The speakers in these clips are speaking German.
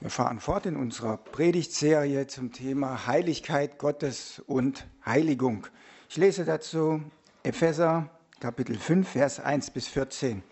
Wir fahren fort in unserer Predigtserie zum Thema Heiligkeit Gottes und Heiligung. Ich lese dazu Epheser Kapitel 5, Vers 1 bis 14.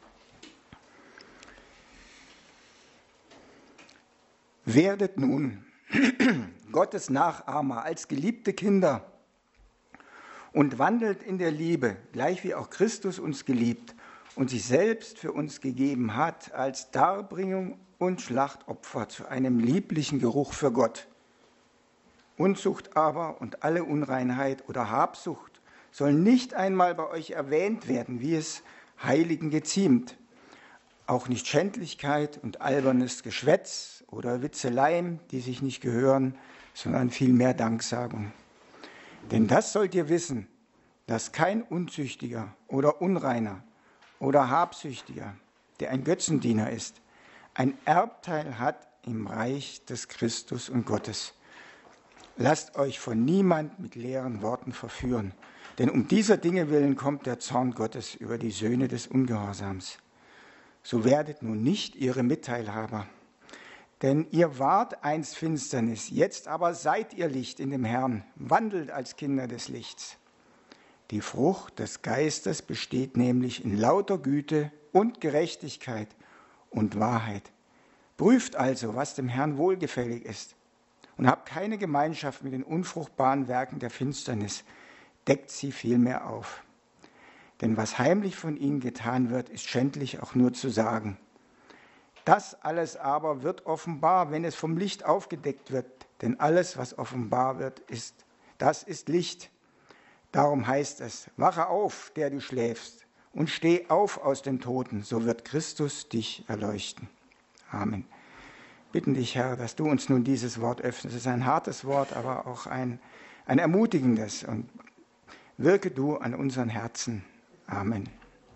Werdet nun Gottes Nachahmer als geliebte Kinder und wandelt in der Liebe, gleich wie auch Christus uns geliebt und sich selbst für uns gegeben hat als Darbringung und Schlachtopfer zu einem lieblichen Geruch für Gott. Unzucht aber und alle Unreinheit oder Habsucht sollen nicht einmal bei euch erwähnt werden, wie es Heiligen geziemt. Auch nicht Schändlichkeit und albernes Geschwätz oder Witzeleien, die sich nicht gehören, sondern vielmehr Danksagung. Denn das sollt ihr wissen, dass kein Unzüchtiger oder Unreiner oder Habsüchtiger, der ein Götzendiener ist, ein Erbteil hat im Reich des Christus und Gottes. Lasst euch von niemand mit leeren Worten verführen, denn um dieser Dinge willen kommt der Zorn Gottes über die Söhne des Ungehorsams. So werdet nun nicht ihre Mitteilhaber, denn ihr wart einst Finsternis, jetzt aber seid ihr Licht in dem Herrn, wandelt als Kinder des Lichts. Die Frucht des Geistes besteht nämlich in lauter Güte und Gerechtigkeit und Wahrheit. Prüft also, was dem Herrn wohlgefällig ist, und habt keine Gemeinschaft mit den unfruchtbaren Werken der Finsternis, deckt sie vielmehr auf. Denn was heimlich von ihnen getan wird, ist schändlich auch nur zu sagen. Das alles aber wird offenbar, wenn es vom Licht aufgedeckt wird, denn alles, was offenbar wird, das ist Licht. Darum heißt es, wache auf, der du schläfst, und steh auf aus den Toten, so wird Christus dich erleuchten. Amen. Bitten dich, Herr, dass du uns nun dieses Wort öffnest. Es ist ein hartes Wort, aber auch ein ermutigendes. Und wirke du an unseren Herzen. Amen.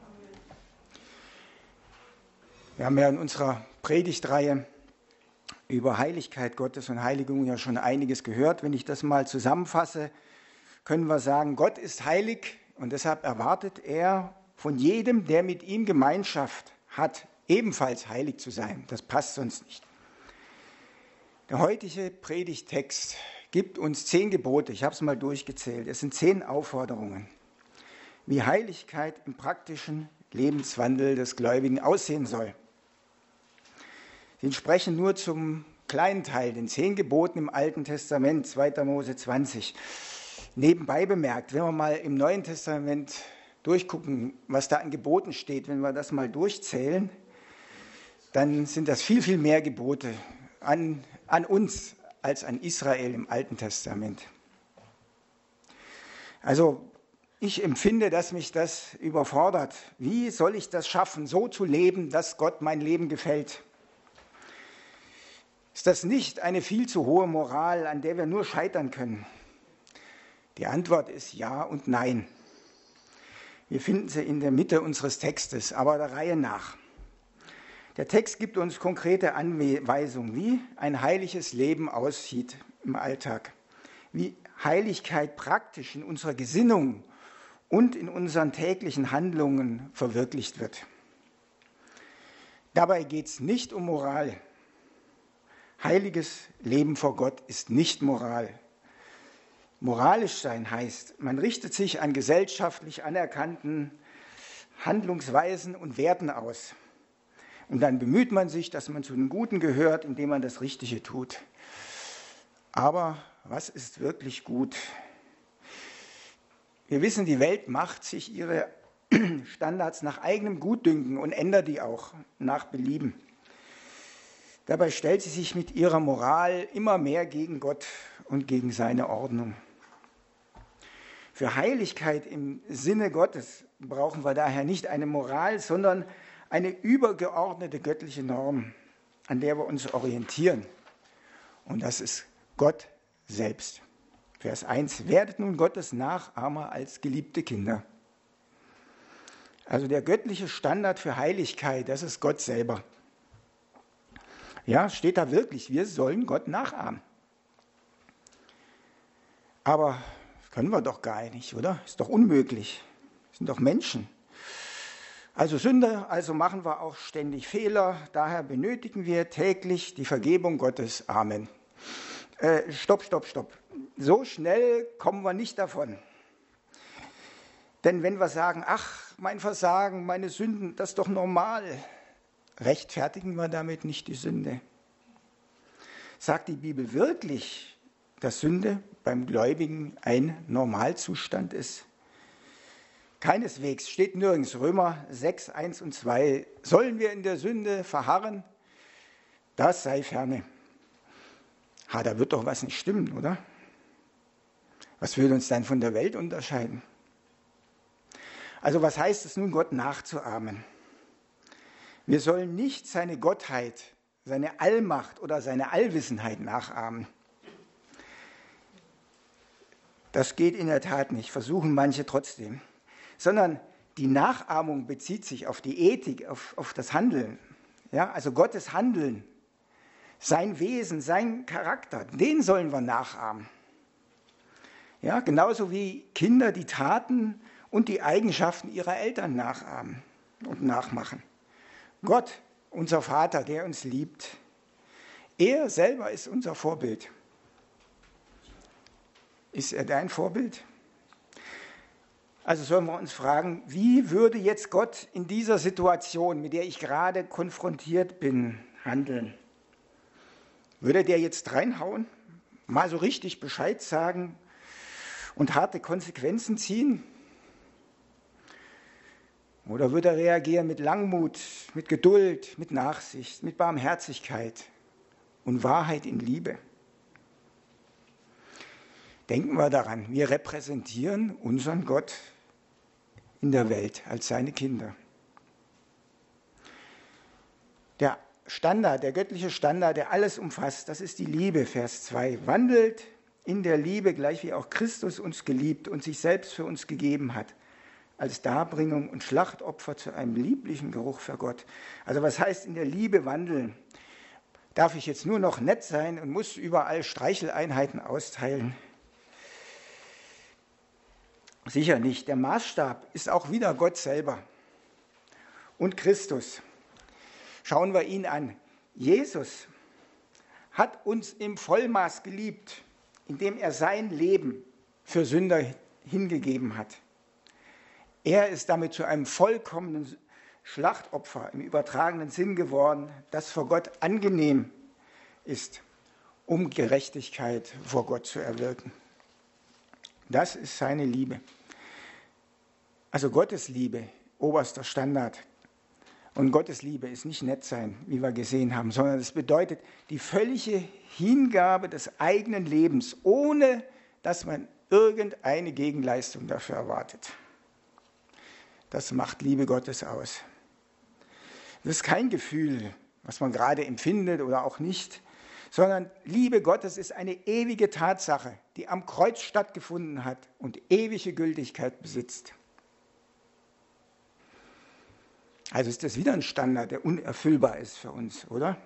Wir haben ja in unserer Predigtreihe über Heiligkeit Gottes und Heiligung ja schon einiges gehört. Wenn ich das mal zusammenfasse, können wir sagen, Gott ist heilig und deshalb erwartet er von jedem, der mit ihm Gemeinschaft hat, ebenfalls heilig zu sein. Das passt sonst nicht. Der heutige Predigttext gibt uns 10 Gebote. Ich habe es mal durchgezählt. Es sind 10 Aufforderungen, wie Heiligkeit im praktischen Lebenswandel des Gläubigen aussehen soll. Sie entsprechen nur zum kleinen Teil, den 10 Geboten im Alten Testament, 2. Mose 20. Nebenbei bemerkt, wenn wir mal im Neuen Testament durchgucken, was da an Geboten steht, wenn wir das mal durchzählen, dann sind das viel, viel mehr Gebote an uns als an Israel im Alten Testament. Also ich empfinde, dass mich das überfordert. Wie soll ich das schaffen, so zu leben, dass Gott mein Leben gefällt? Ist das nicht eine viel zu hohe Moral, an der wir nur scheitern können? Die Antwort ist ja und nein. Wir finden sie in der Mitte unseres Textes, aber der Reihe nach. Der Text gibt uns konkrete Anweisungen, wie ein heiliges Leben aussieht im Alltag, wie Heiligkeit praktisch in unserer Gesinnung und in unseren täglichen Handlungen verwirklicht wird. Dabei geht es nicht um Moral. Heiliges Leben vor Gott ist nicht Moral. Moralisch sein heißt, man richtet sich an gesellschaftlich anerkannten Handlungsweisen und Werten aus. Und dann bemüht man sich, dass man zu den Guten gehört, indem man das Richtige tut. Aber was ist wirklich gut? Wir wissen, die Welt macht sich ihre Standards nach eigenem Gutdünken und ändert die auch nach Belieben. Dabei stellt sie sich mit ihrer Moral immer mehr gegen Gott und gegen seine Ordnung. Für Heiligkeit im Sinne Gottes brauchen wir daher nicht eine Moral, sondern eine übergeordnete göttliche Norm, an der wir uns orientieren. Und das ist Gott selbst. Vers 1, werdet nun Gottes Nachahmer als geliebte Kinder. Also der göttliche Standard für Heiligkeit, das ist Gott selber. Ja, steht da wirklich, wir sollen Gott nachahmen. Aber das können wir doch gar nicht, oder? Ist doch unmöglich. Wir sind doch Menschen. Also Sünde, also machen wir auch ständig Fehler, daher benötigen wir täglich die Vergebung Gottes. Amen. Stopp. So schnell kommen wir nicht davon. Denn wenn wir sagen, ach, mein Versagen, meine Sünden, das ist doch normal, rechtfertigen wir damit nicht die Sünde. Sagt die Bibel wirklich, dass Sünde beim Gläubigen ein Normalzustand ist? Keineswegs, steht nirgends. Römer 6, 1 und 2. Sollen wir in der Sünde verharren? Das sei ferne. Da wird doch was nicht stimmen, oder? Was würde uns dann von der Welt unterscheiden? Also was heißt es nun, Gott nachzuahmen? Wir sollen nicht seine Gottheit, seine Allmacht oder seine Allwissenheit nachahmen. Das geht in der Tat nicht, versuchen manche trotzdem. Sondern die Nachahmung bezieht sich auf die Ethik, auf das Handeln. Ja, also Gottes Handeln, sein Wesen, sein Charakter, den sollen wir nachahmen. Ja, genauso wie Kinder die Taten und die Eigenschaften ihrer Eltern nachahmen und nachmachen. Gott, unser Vater, der uns liebt, er selber ist unser Vorbild. Ist er dein Vorbild? Also sollen wir uns fragen, wie würde jetzt Gott in dieser Situation, mit der ich gerade konfrontiert bin, handeln? Würde der jetzt reinhauen, mal so richtig Bescheid sagen und harte Konsequenzen ziehen? Oder würde er reagieren mit Langmut, mit Geduld, mit Nachsicht, mit Barmherzigkeit und Wahrheit in Liebe? Denken wir daran, wir repräsentieren unseren Gott in der Welt als seine Kinder. Der Standard, der göttliche Standard, der alles umfasst, das ist die Liebe, Vers 2. Wandelt in der Liebe, gleich wie auch Christus uns geliebt und sich selbst für uns gegeben hat, als Darbringung und Schlachtopfer zu einem lieblichen Geruch für Gott. Also was heißt in der Liebe wandeln? Darf ich jetzt nur noch nett sein und muss überall Streicheleinheiten austeilen? Sicher nicht. Der Maßstab ist auch wieder Gott selber und Christus. Schauen wir ihn an. Jesus hat uns im Vollmaß geliebt, indem er sein Leben für Sünder hingegeben hat. Er ist damit zu einem vollkommenen Schlachtopfer im übertragenen Sinn geworden, das vor Gott angenehm ist, um Gerechtigkeit vor Gott zu erwirken. Das ist seine Liebe. Also Gottes Liebe, oberster Standard. Und Gottes Liebe ist nicht nett sein, wie wir gesehen haben, sondern es bedeutet die völlige Hingabe des eigenen Lebens, ohne dass man irgendeine Gegenleistung dafür erwartet. Das macht Liebe Gottes aus. Das ist kein Gefühl, was man gerade empfindet oder auch nicht, sondern Liebe Gottes ist eine ewige Tatsache, die am Kreuz stattgefunden hat und ewige Gültigkeit besitzt. Also ist das wieder ein Standard, der unerfüllbar ist für uns, oder?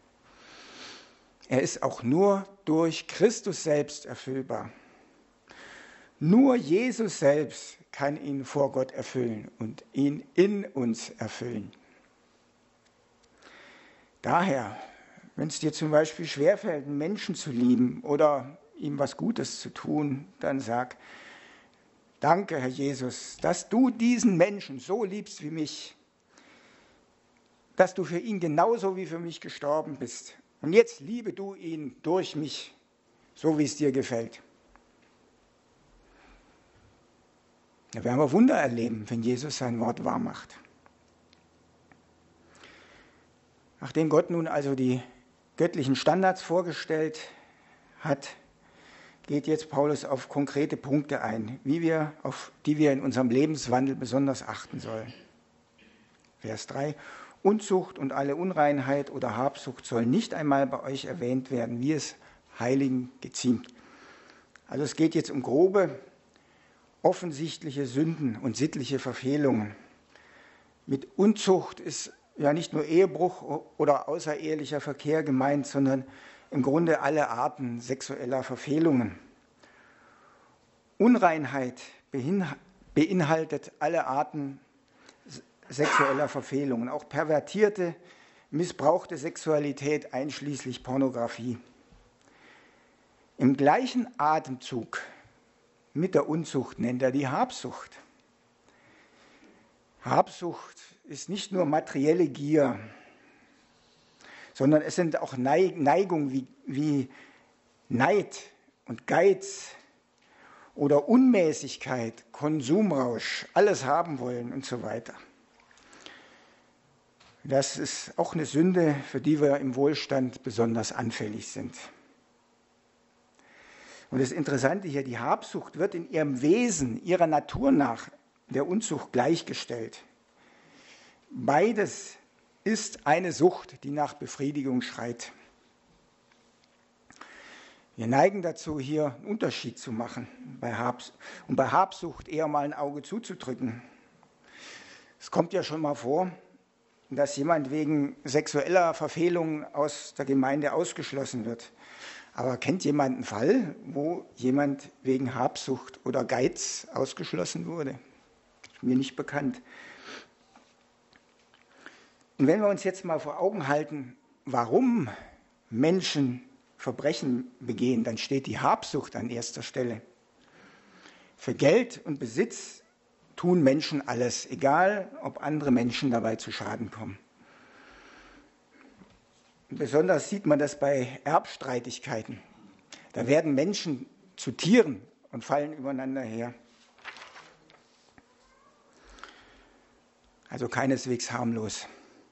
Er ist auch nur durch Christus selbst erfüllbar. Nur Jesus selbst kann ihn vor Gott erfüllen und ihn in uns erfüllen. Daher, wenn es dir zum Beispiel schwerfällt, einen Menschen zu lieben oder ihm was Gutes zu tun, dann sag, danke, Herr Jesus, dass du diesen Menschen so liebst wie mich, dass du für ihn genauso wie für mich gestorben bist. Und jetzt liebe du ihn durch mich, so wie es dir gefällt. Da werden wir Wunder erleben, wenn Jesus sein Wort wahr macht. Nachdem Gott nun also die göttlichen Standards vorgestellt hat, geht jetzt Paulus auf konkrete Punkte ein, auf die wir in unserem Lebenswandel besonders achten sollen. Vers 3. Unzucht und alle Unreinheit oder Habsucht soll nicht einmal bei euch erwähnt werden, wie es Heiligen geziemt. Also es geht jetzt um grobe, offensichtliche Sünden und sittliche Verfehlungen. Mit Unzucht ist ja nicht nur Ehebruch oder außerehelicher Verkehr gemeint, sondern im Grunde alle Arten sexueller Verfehlungen. Unreinheit beinhaltet alle Arten sexueller Verfehlungen, auch pervertierte, missbrauchte Sexualität einschließlich Pornografie. Im gleichen Atemzug mit der Unzucht nennt er die Habsucht. Habsucht ist nicht nur materielle Gier, sondern es sind auch Neigungen wie Neid und Geiz oder Unmäßigkeit, Konsumrausch, alles haben wollen und so weiter. Das ist auch eine Sünde, für die wir im Wohlstand besonders anfällig sind. Und das Interessante hier, die Habsucht wird in ihrem Wesen, ihrer Natur nach der Unzucht gleichgestellt. Beides ist eine Sucht, die nach Befriedigung schreit. Wir neigen dazu, hier einen Unterschied zu machen und bei Habsucht eher mal ein Auge zuzudrücken. Es kommt ja schon mal vor, dass jemand wegen sexueller Verfehlung aus der Gemeinde ausgeschlossen wird. Aber kennt jemand einen Fall, wo jemand wegen Habsucht oder Geiz ausgeschlossen wurde? Mir nicht bekannt. Und wenn wir uns jetzt mal vor Augen halten, warum Menschen Verbrechen begehen, dann steht die Habsucht an erster Stelle. Für Geld und Besitz tun Menschen alles, egal ob andere Menschen dabei zu Schaden kommen. Besonders sieht man das bei Erbstreitigkeiten. Da werden Menschen zu Tieren und fallen übereinander her. Also keineswegs harmlos.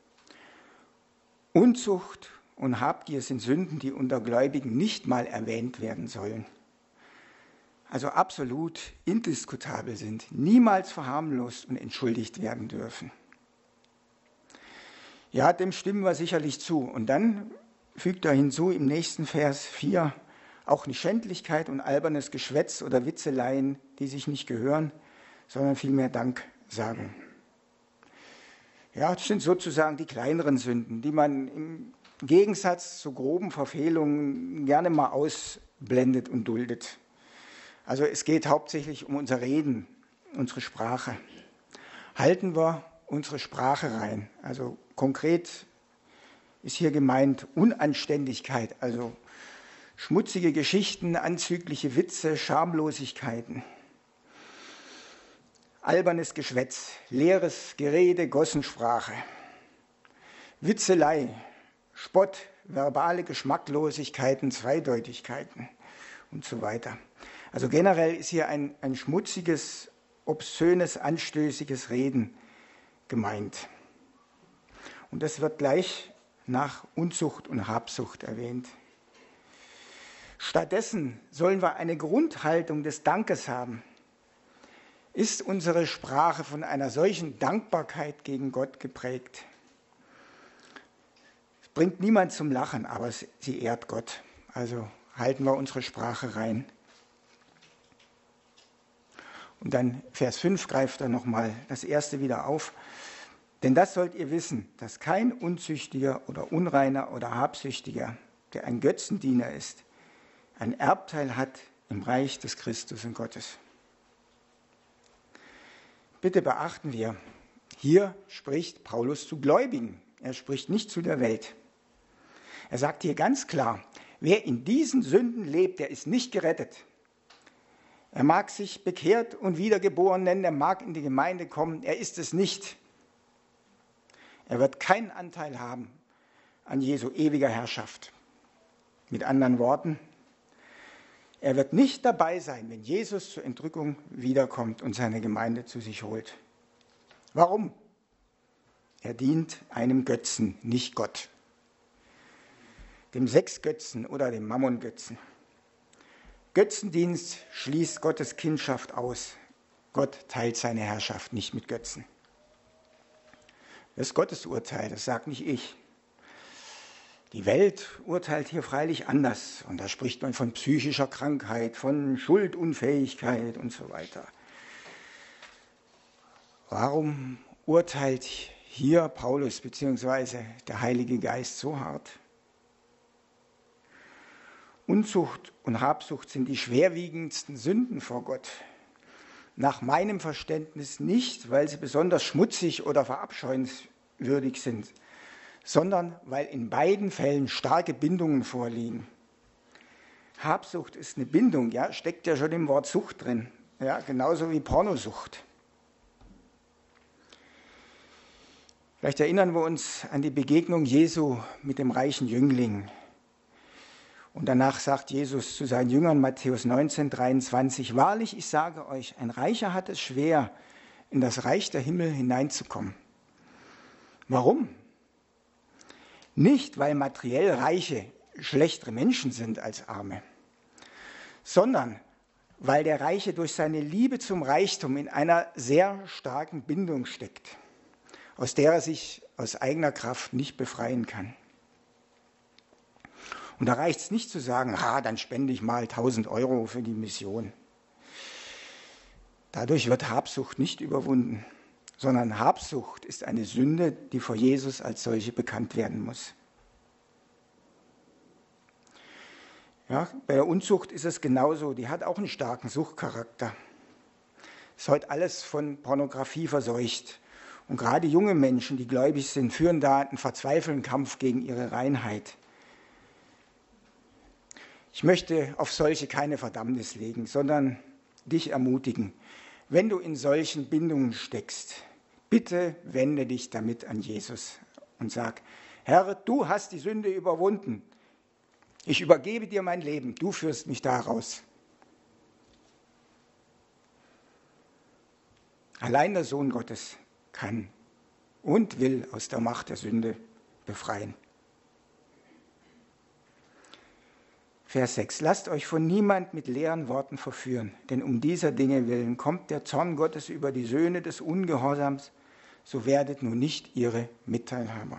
Unzucht und Habgier sind Sünden, die unter Gläubigen nicht mal erwähnt werden sollen. Also absolut indiskutabel sind, niemals verharmlost und entschuldigt werden dürfen. Ja, dem stimmen wir sicherlich zu. Und dann fügt er hinzu im nächsten Vers 4, auch nicht Schändlichkeit und albernes Geschwätz oder Witzeleien, die sich nicht gehören, sondern vielmehr Danksagung. Ja, das sind sozusagen die kleineren Sünden, die man im Gegensatz zu groben Verfehlungen gerne mal ausblendet und duldet. Also es geht hauptsächlich um unser Reden, unsere Sprache. Halten wir unsere Sprache rein. Also konkret ist hier gemeint Unanständigkeit, also schmutzige Geschichten, anzügliche Witze, Schamlosigkeiten. Albernes Geschwätz, leeres Gerede, Gossensprache, Witzelei, Spott, verbale Geschmacklosigkeiten, Zweideutigkeiten und so weiter. Also generell ist hier ein schmutziges, obszönes, anstößiges Reden gemeint. Und das wird gleich nach Unzucht und Habsucht erwähnt. Stattdessen sollen wir eine Grundhaltung des Dankes haben. Ist unsere Sprache von einer solchen Dankbarkeit gegen Gott geprägt? Es bringt niemand zum Lachen, aber sie ehrt Gott. Also halten wir unsere Sprache rein. Und dann Vers 5 greift er nochmal das erste wieder auf. Denn das sollt ihr wissen, dass kein Unzüchtiger oder Unreiner oder Habsüchtiger, der ein Götzendiener ist, ein Erbteil hat im Reich des Christus und Gottes. Bitte beachten wir, hier spricht Paulus zu Gläubigen. Er spricht nicht zu der Welt. Er sagt hier ganz klar, wer in diesen Sünden lebt, der ist nicht gerettet. Er mag sich bekehrt und wiedergeboren nennen, er mag in die Gemeinde kommen, er ist es nicht. Er wird keinen Anteil haben an Jesu ewiger Herrschaft. Mit anderen Worten, er wird nicht dabei sein, wenn Jesus zur Entrückung wiederkommt und seine Gemeinde zu sich holt. Warum? Er dient einem Götzen, nicht Gott. Dem Sexgötzen oder dem Mammongötzen. Götzendienst schließt Gottes Kindschaft aus. Gott teilt seine Herrschaft nicht mit Götzen. Das ist Gottes Urteil, das sagt nicht ich. Die Welt urteilt hier freilich anders. Und da spricht man von psychischer Krankheit, von Schuldunfähigkeit und so weiter. Warum urteilt hier Paulus bzw. der Heilige Geist so hart? Unzucht und Habsucht sind die schwerwiegendsten Sünden vor Gott. Nach meinem Verständnis nicht, weil sie besonders schmutzig oder verabscheuenswürdig sind, sondern weil in beiden Fällen starke Bindungen vorliegen. Habsucht ist eine Bindung, ja, steckt ja schon im Wort Sucht drin, ja, genauso wie Pornosucht. Vielleicht erinnern wir uns an die Begegnung Jesu mit dem reichen Jüngling. Und danach sagt Jesus zu seinen Jüngern, Matthäus 19, 23, wahrlich, ich sage euch, ein Reicher hat es schwer, in das Reich der Himmel hineinzukommen. Warum? Nicht, weil materiell Reiche schlechtere Menschen sind als Arme, sondern weil der Reiche durch seine Liebe zum Reichtum in einer sehr starken Bindung steckt, aus der er sich aus eigener Kraft nicht befreien kann. Und da reicht es nicht zu sagen, dann spende ich mal 1.000 Euro für die Mission. Dadurch wird Habsucht nicht überwunden, sondern Habsucht ist eine Sünde, die vor Jesus als solche bekannt werden muss. Ja, bei der Unzucht ist es genauso, die hat auch einen starken Suchtcharakter. Ist heute alles von Pornografie verseucht. Und gerade junge Menschen, die gläubig sind, führen da einen verzweifelten Kampf gegen ihre Reinheit. Ich möchte auf solche keine Verdammnis legen, sondern dich ermutigen. Wenn du in solchen Bindungen steckst, bitte wende dich damit an Jesus und sag, Herr, du hast die Sünde überwunden. Ich übergebe dir mein Leben, du führst mich da raus. Allein der Sohn Gottes kann und will aus der Macht der Sünde befreien. Vers 6. Lasst euch von niemand mit leeren Worten verführen, denn um dieser Dinge willen kommt der Zorn Gottes über die Söhne des Ungehorsams, so werdet nun nicht ihre Mitteilhaber.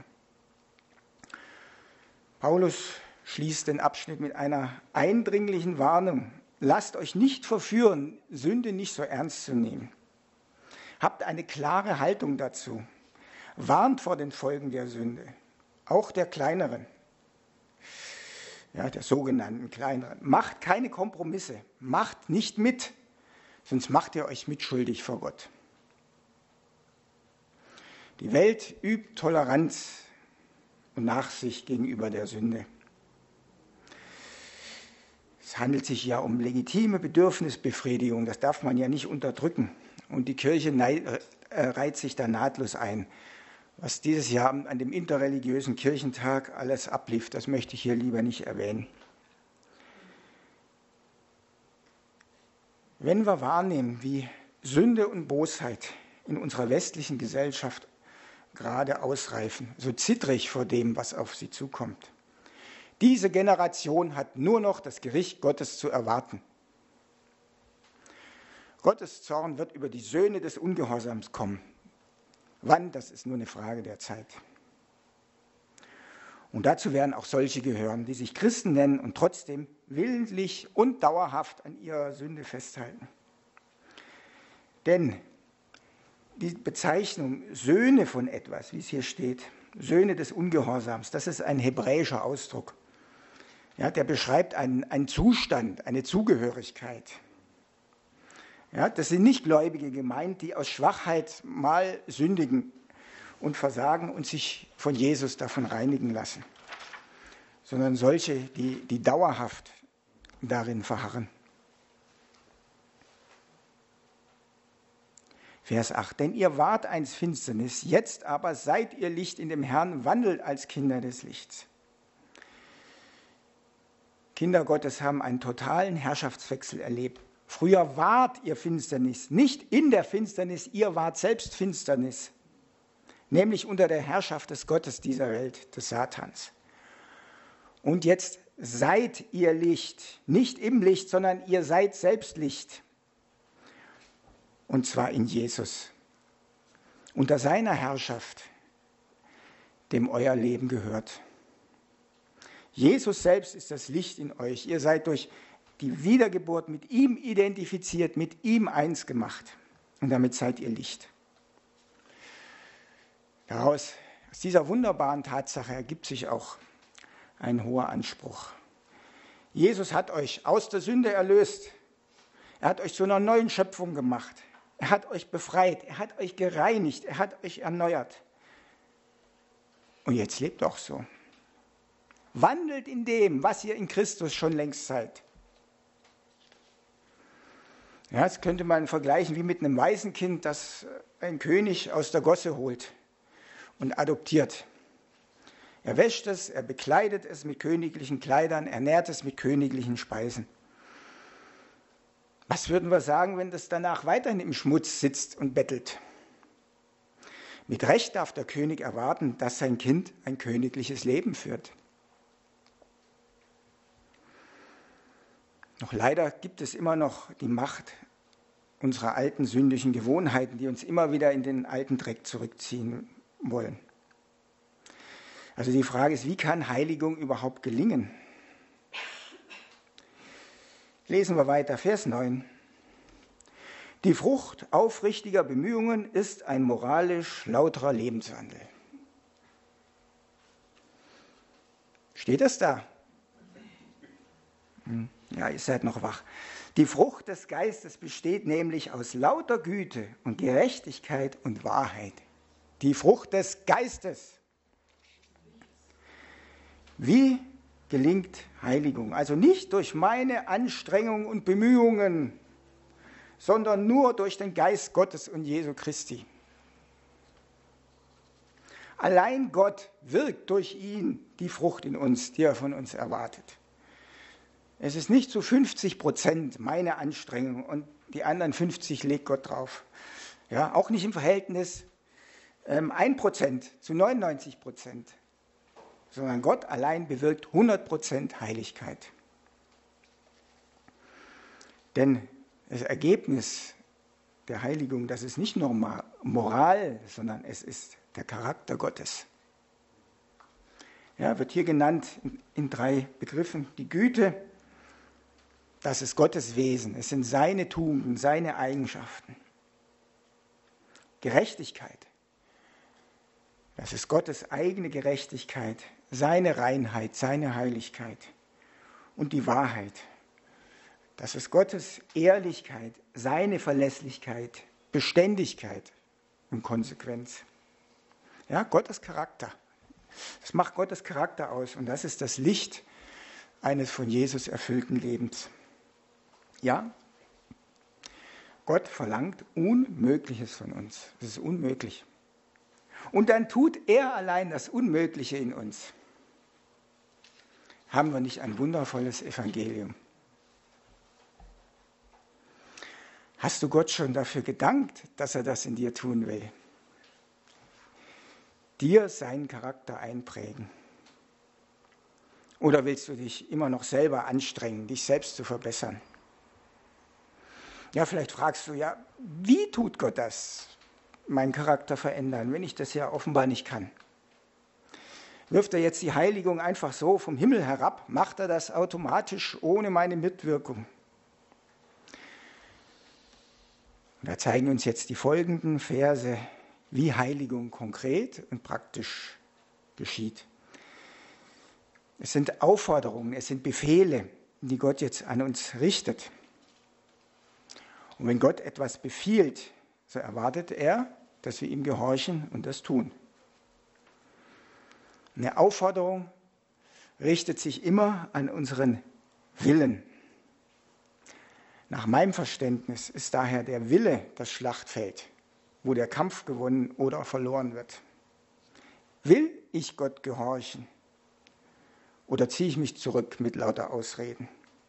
Paulus schließt den Abschnitt mit einer eindringlichen Warnung. Lasst euch nicht verführen, Sünde nicht so ernst zu nehmen. Habt eine klare Haltung dazu. Warnt vor den Folgen der Sünde, auch der kleineren, ja, der sogenannten kleineren. Macht keine Kompromisse, macht nicht mit, sonst macht ihr euch mitschuldig vor Gott. Die Welt übt Toleranz und Nachsicht gegenüber der Sünde. Es handelt sich ja um legitime Bedürfnisbefriedigung, das darf man ja nicht unterdrücken. Und die Kirche reiht sich da nahtlos ein. Was dieses Jahr an dem interreligiösen Kirchentag alles ablief, das möchte ich hier lieber nicht erwähnen. Wenn wir wahrnehmen, wie Sünde und Bosheit in unserer westlichen Gesellschaft gerade ausreifen, so zittere ich vor dem, was auf sie zukommt. Diese Generation hat nur noch das Gericht Gottes zu erwarten. Gottes Zorn wird über die Söhne des Ungehorsams kommen. Wann, das ist nur eine Frage der Zeit. Und dazu werden auch solche gehören, die sich Christen nennen und trotzdem willentlich und dauerhaft an ihrer Sünde festhalten. Denn die Bezeichnung Söhne von etwas, wie es hier steht, Söhne des Ungehorsams, das ist ein hebräischer Ausdruck. Ja, der beschreibt einen Zustand, eine Zugehörigkeit. Ja, das sind nicht Gläubige gemeint, die aus Schwachheit mal sündigen und versagen und sich von Jesus davon reinigen lassen, sondern solche, die dauerhaft darin verharren. Vers 8. Denn ihr wart einst Finsternis, jetzt aber seid ihr Licht in dem Herrn, wandelt als Kinder des Lichts. Kinder Gottes haben einen totalen Herrschaftswechsel erlebt. Früher wart ihr Finsternis, nicht in der Finsternis, ihr wart selbst Finsternis, nämlich unter der Herrschaft des Gottes dieser Welt, des Satans. Und jetzt seid ihr Licht, nicht im Licht, sondern ihr seid selbst Licht. Und zwar in Jesus, unter seiner Herrschaft, dem euer Leben gehört. Jesus selbst ist das Licht in euch. Ihr seid durch die Wiedergeburt mit ihm identifiziert, mit ihm eins gemacht. Und damit seid ihr Licht. Aus dieser wunderbaren Tatsache ergibt sich auch ein hoher Anspruch. Jesus hat euch aus der Sünde erlöst. Er hat euch zu einer neuen Schöpfung gemacht. Er hat euch befreit, er hat euch gereinigt, er hat euch erneuert. Und jetzt lebt doch so. Wandelt in dem, was ihr in Christus schon längst seid. Ja, das könnte man vergleichen wie mit einem Waisenkind, das ein König aus der Gosse holt und adoptiert. Er wäscht es, er bekleidet es mit königlichen Kleidern, ernährt es mit königlichen Speisen. Was würden wir sagen, wenn das danach weiterhin im Schmutz sitzt und bettelt? Mit Recht darf der König erwarten, dass sein Kind ein königliches Leben führt. Doch leider gibt es immer noch die Macht unserer alten sündlichen Gewohnheiten, die uns immer wieder in den alten Dreck zurückziehen wollen. Also die Frage ist, wie kann Heiligung überhaupt gelingen? Lesen wir weiter, Vers 9. Die Frucht aufrichtiger Bemühungen ist ein moralisch lauterer Lebenswandel. Steht das da? Ja, ihr seid noch wach. Die Frucht des Geistes besteht nämlich aus lauter Güte und Gerechtigkeit und Wahrheit. Die Frucht des Geistes. Wie gelingt Heiligung? Also nicht durch meine Anstrengung und Bemühungen, sondern nur durch den Geist Gottes und Jesu Christi. Allein Gott wirkt durch ihn die Frucht in uns, die er von uns erwartet. Es ist nicht zu 50% meine Anstrengung und die anderen 50 legt Gott drauf. Ja, auch nicht im Verhältnis 1% zu 99%, sondern Gott allein bewirkt 100% Heiligkeit. Denn das Ergebnis der Heiligung, das ist nicht nur Moral, sondern es ist der Charakter Gottes. Ja, wird hier genannt in 3 Begriffen. Die Güte, das ist Gottes Wesen, es sind seine Tugenden, seine Eigenschaften. Gerechtigkeit, das ist Gottes eigene Gerechtigkeit, seine Reinheit, seine Heiligkeit. Und die Wahrheit, das ist Gottes Ehrlichkeit, seine Verlässlichkeit, Beständigkeit und Konsequenz. Ja, Gottes Charakter. Das macht Gottes Charakter aus und das ist das Licht eines von Jesus erfüllten Lebens. Ja, Gott verlangt Unmögliches von uns. Das ist unmöglich. Und dann tut er allein das Unmögliche in uns. Haben wir nicht ein wundervolles Evangelium? Hast du Gott schon dafür gedankt, dass er das in dir tun will? Dir seinen Charakter einprägen? Oder willst du dich immer noch selber anstrengen, dich selbst zu verbessern? Ja, vielleicht fragst du, ja, wie tut Gott das, meinen Charakter verändern, wenn ich das ja offenbar nicht kann? Wirft er jetzt die Heiligung einfach so vom Himmel herab? Macht er das automatisch ohne meine Mitwirkung? Und da zeigen uns jetzt die folgenden Verse, wie Heiligung konkret und praktisch geschieht. Es sind Aufforderungen, es sind Befehle, die Gott jetzt an uns richtet. Und wenn Gott etwas befiehlt, so erwartet er, dass wir ihm gehorchen und das tun. Eine Aufforderung richtet sich immer an unseren Willen. Nach meinem Verständnis ist daher der Wille das Schlachtfeld, wo der Kampf gewonnen oder verloren wird. Will ich Gott gehorchen oder ziehe ich mich zurück mit lauter Ausreden?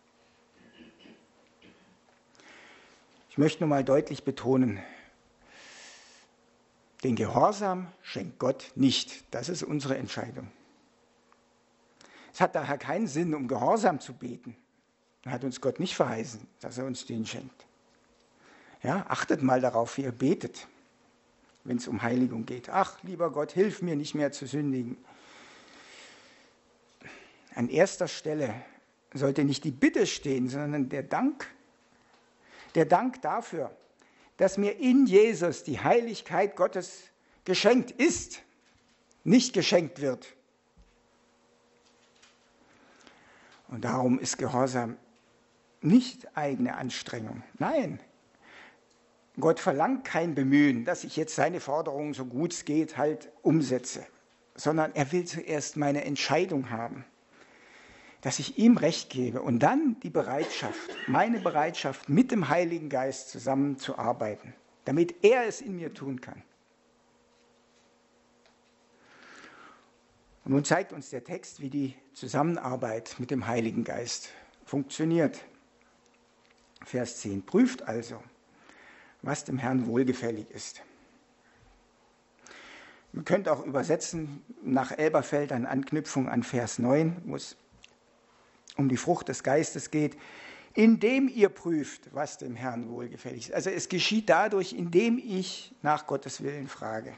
Ich möchte nur mal deutlich betonen, den Gehorsam schenkt Gott nicht. Das ist unsere Entscheidung. Es hat daher keinen Sinn, um Gehorsam zu beten. Da hat uns Gott nicht verheißen, dass er uns den schenkt. Ja, achtet mal darauf, wie ihr betet, wenn es um Heiligung geht. Ach, lieber Gott, hilf mir nicht mehr zu sündigen. An erster Stelle sollte nicht die Bitte stehen, sondern der Dank. Der Dank dafür, dass mir in Jesus die Heiligkeit Gottes geschenkt ist, nicht geschenkt wird. Und darum ist Gehorsam nicht eigene Anstrengung. Nein, Gott verlangt kein Bemühen, dass ich jetzt seine Forderungen so gut es geht halt umsetze, sondern er will zuerst meine Entscheidung haben, dass ich ihm Recht gebe und dann die Bereitschaft, meine Bereitschaft mit dem Heiligen Geist zusammenzuarbeiten, damit er es in mir tun kann. Und nun zeigt uns der Text, wie die Zusammenarbeit mit dem Heiligen Geist funktioniert. Vers 10. Prüft also, was dem Herrn wohlgefällig ist. Man könnte auch übersetzen nach Elberfeld eine Anknüpfung an Vers 9, wo es um die Frucht des Geistes geht, indem ihr prüft, was dem Herrn wohlgefällig ist. Also es geschieht dadurch, indem ich nach Gottes Willen frage.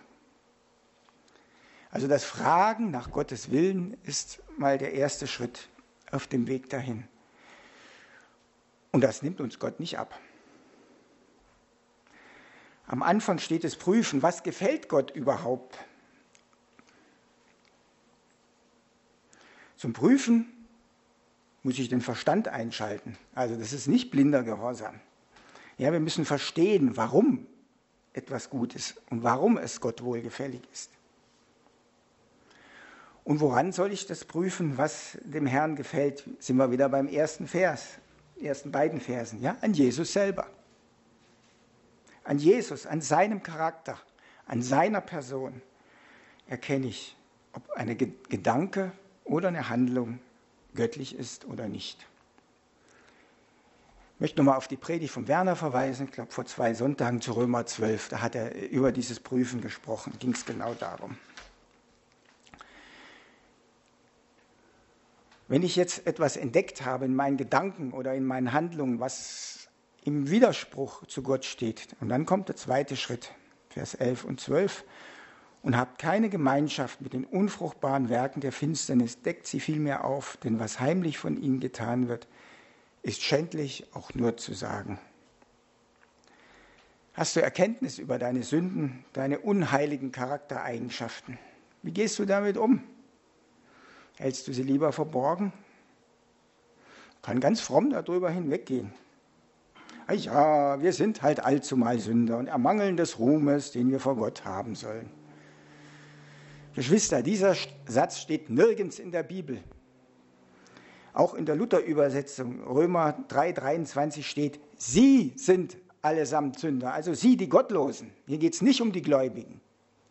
Also das Fragen nach Gottes Willen ist mal der erste Schritt auf dem Weg dahin. Und das nimmt uns Gott nicht ab. Am Anfang steht das Prüfen, was gefällt Gott überhaupt? Zum Prüfen muss ich den Verstand einschalten. Also das ist nicht blinder Gehorsam. Ja, wir müssen verstehen, warum etwas gut ist und warum es Gott wohlgefällig ist. Und woran soll ich das prüfen, was dem Herrn gefällt? Sind wir wieder beim ersten beiden Versen, ja? An Jesus selber. An Jesus, an seinem Charakter, an seiner Person erkenne ich, ob eine Gedanke oder eine Handlung göttlich ist oder nicht. Ich möchte nochmal auf die Predigt von Werner verweisen, ich glaube vor 2 Sonntagen zu Römer 12, da hat er über dieses Prüfen gesprochen, ging es genau darum. Wenn ich jetzt etwas entdeckt habe in meinen Gedanken oder in meinen Handlungen, was im Widerspruch zu Gott steht, und dann kommt der zweite Schritt, Vers 11 und 12, und habt keine Gemeinschaft mit den unfruchtbaren Werken der Finsternis, deckt sie vielmehr auf, denn was heimlich von ihnen getan wird, ist schändlich auch nur zu sagen. Hast du Erkenntnis über deine Sünden, deine unheiligen Charaktereigenschaften? Wie gehst du damit um? Hältst du sie lieber verborgen? Kann ganz fromm darüber hinweggehen. Ah ja, wir sind halt allzumal Sünder und ermangeln des Ruhmes, den wir vor Gott haben sollen. Geschwister, dieser Satz steht nirgends in der Bibel. Auch in der Luther-Übersetzung, Römer 3,23 steht, sie sind allesamt Sünder, also sie, die Gottlosen. Hier geht es nicht um die Gläubigen.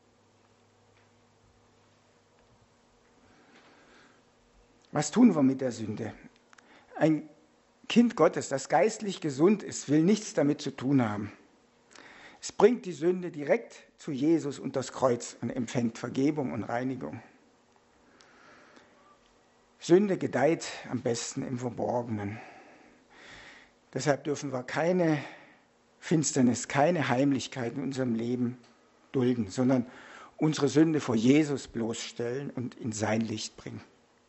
Was tun wir mit der Sünde? Ein Kind Gottes, das geistlich gesund ist, will nichts damit zu tun haben. Es bringt die Sünde direkt zu Jesus und das Kreuz und empfängt Vergebung und Reinigung. Sünde gedeiht am besten im Verborgenen. Deshalb dürfen wir keine Finsternis, keine Heimlichkeit in unserem Leben dulden, sondern unsere Sünde vor Jesus bloßstellen und in sein Licht bringen.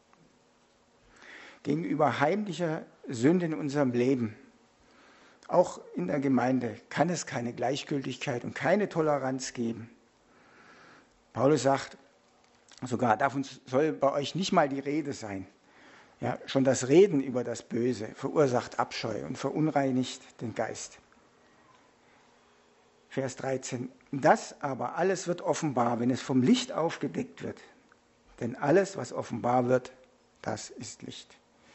Gegenüber heimlicher Sünde in unserem Leben, auch in der Gemeinde, kann es keine Gleichgültigkeit und keine Toleranz geben. Paulus sagt sogar, davon soll bei euch nicht mal die Rede sein. Ja, schon das Reden über das Böse verursacht Abscheu und verunreinigt den Geist. Vers 13. Das aber alles wird offenbar, wenn es vom Licht aufgedeckt wird. Denn alles, was offenbar wird, das ist Licht.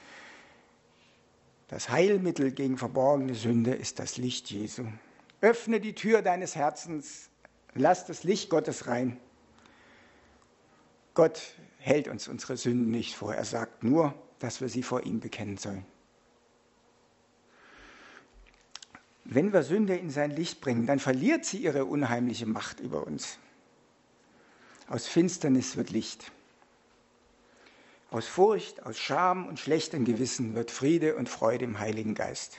Das Heilmittel gegen verborgene Sünde ist das Licht Jesu. Öffne die Tür deines Herzens, lass das Licht Gottes rein. Gott hält uns unsere Sünden nicht vor, er sagt nur, dass wir sie vor ihm bekennen sollen. Wenn wir Sünde in sein Licht bringen, dann verliert sie ihre unheimliche Macht über uns. Aus Finsternis wird Licht. Aus Furcht, aus Scham und schlechtem Gewissen wird Friede und Freude im Heiligen Geist.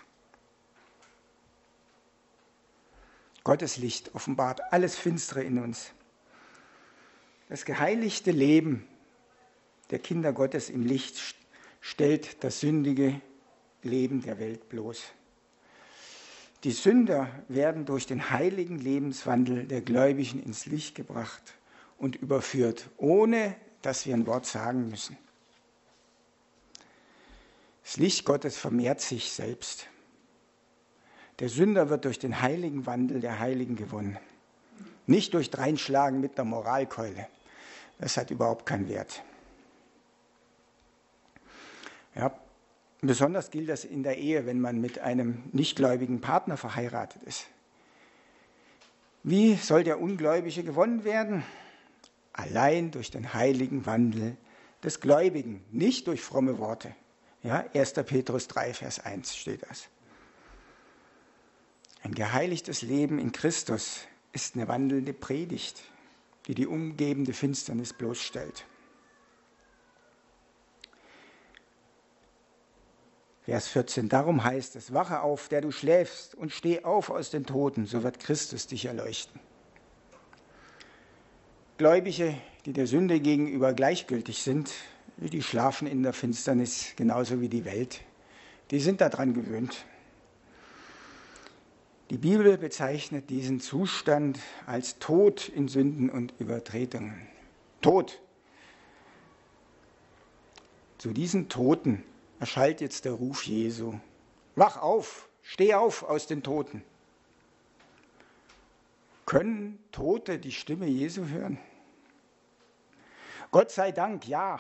Gottes Licht offenbart alles Finstere in uns. Das geheiligte Leben der Kinder Gottes im Licht stellt das sündige Leben der Welt bloß. Die Sünder werden durch den heiligen Lebenswandel der Gläubigen ins Licht gebracht und überführt, ohne dass wir ein Wort sagen müssen. Das Licht Gottes vermehrt sich selbst. Der Sünder wird durch den heiligen Wandel der Heiligen gewonnen. Nicht durch Dreinschlagen mit der Moralkeule. Das hat überhaupt keinen Wert. Ja, besonders gilt das in der Ehe, wenn man mit einem nichtgläubigen Partner verheiratet ist. Wie soll der Ungläubige gewonnen werden? Allein durch den heiligen Wandel des Gläubigen, nicht durch fromme Worte. Ja, 1. Petrus 3, Vers 1 steht das. Ein geheiligtes Leben in Christus ist eine wandelnde Predigt, die die umgebende Finsternis bloßstellt. Vers 14, darum heißt es, wache auf, der du schläfst, und steh auf aus den Toten, so wird Christus dich erleuchten. Gläubige, die der Sünde gegenüber gleichgültig sind, die schlafen in der Finsternis genauso wie die Welt. Die sind daran gewöhnt. Die Bibel bezeichnet diesen Zustand als Tod in Sünden und Übertretungen. Tod. Zu diesen Toten erschallt jetzt der Ruf Jesu. Wach auf, steh auf aus den Toten. Können Tote die Stimme Jesu hören? Gott sei Dank, ja.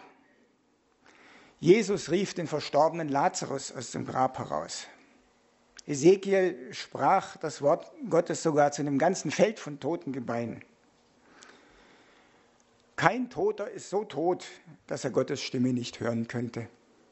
Jesus rief den verstorbenen Lazarus aus dem Grab heraus. Ezekiel sprach das Wort Gottes sogar zu einem ganzen Feld von toten Gebeinen. Kein Toter ist so tot, dass er Gottes Stimme nicht hören könnte.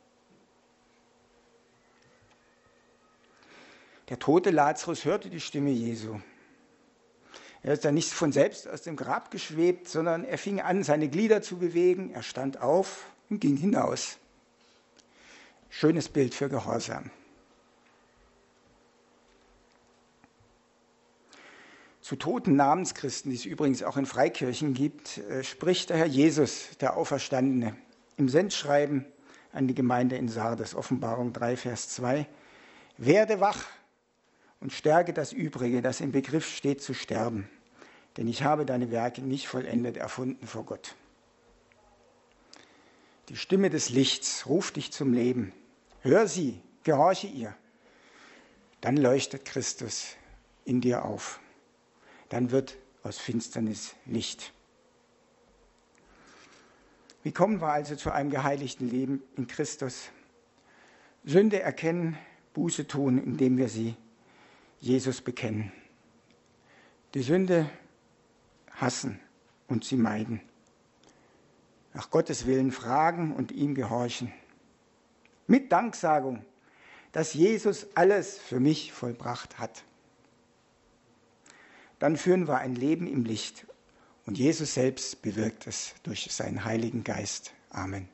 Der tote Lazarus hörte die Stimme Jesu. Er ist dann nicht von selbst aus dem Grab geschwebt, sondern er fing an, seine Glieder zu bewegen. Er stand auf und ging hinaus. Schönes Bild für Gehorsam. Zu toten Namenschristen, die es übrigens auch in Freikirchen gibt, spricht der Herr Jesus, der Auferstandene, im Sendschreiben an die Gemeinde in Sardes, Offenbarung 3, Vers 2. Werde wach und stärke das Übrige, das im Begriff steht zu sterben, denn ich habe deine Werke nicht vollendet erfunden vor Gott. Die Stimme des Lichts ruft dich zum Leben. Hör sie, gehorche ihr. Dann leuchtet Christus in dir auf. Dann wird aus Finsternis Licht. Wie kommen wir also zu einem geheiligten Leben in Christus? Sünde erkennen, Buße tun, indem wir sie Jesus bekennen. Die Sünde hassen und sie meiden. Nach Gottes Willen fragen und ihm gehorchen. Mit Danksagung, dass Jesus alles für mich vollbracht hat. Dann führen wir ein Leben im Licht und Jesus selbst bewirkt es durch seinen Heiligen Geist. Amen.